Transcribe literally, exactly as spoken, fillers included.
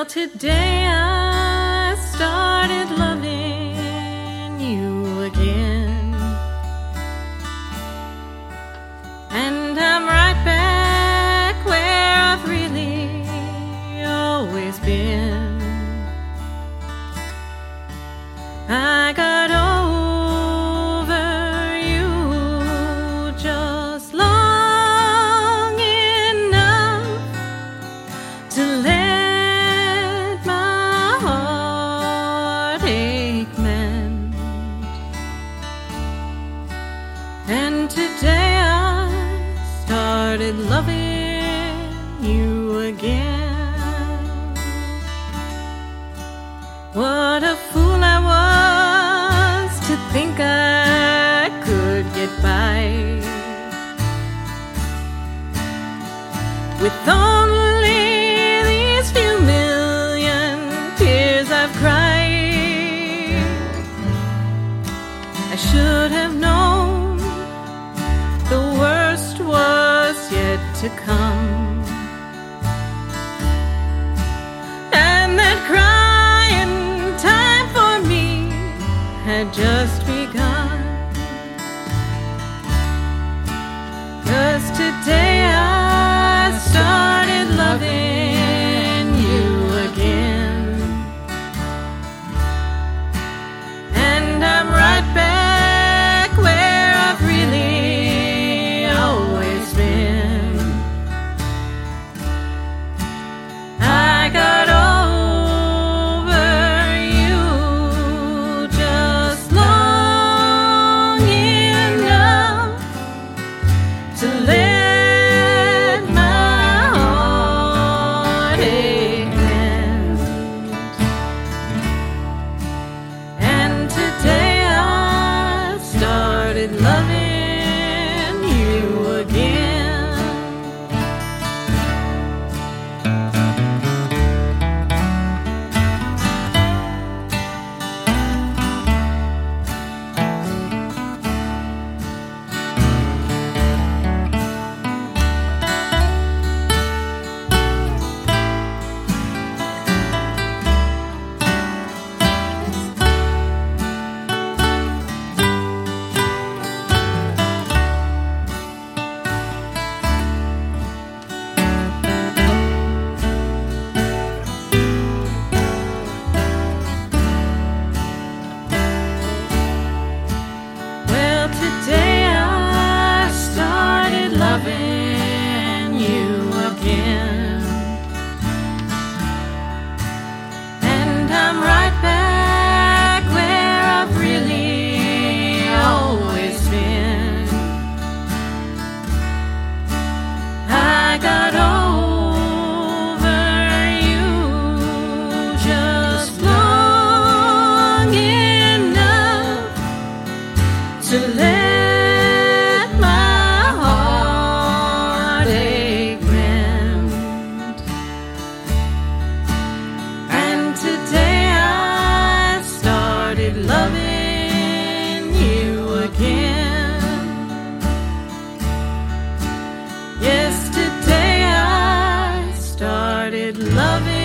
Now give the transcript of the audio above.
today I started loving you again, and I'm right back where I've really always been. I got over you just long enough to let my heartache mend, and today I started loving you again. What a fool I was to think I could get by with only these few million tears I've cried. I should have known the worst was yet to come, and that crying time for me had just begun. 'Cause today I started loving you again, and I'm right back where I've really always been. I got over you just long enough to let my heartache mend, and today I started loving you again. Well, today I started loving you again, and I'm right back where I've really always been. I got over you just long enough to let my heartache mend, and today I started loving you again. Yes, today I started loving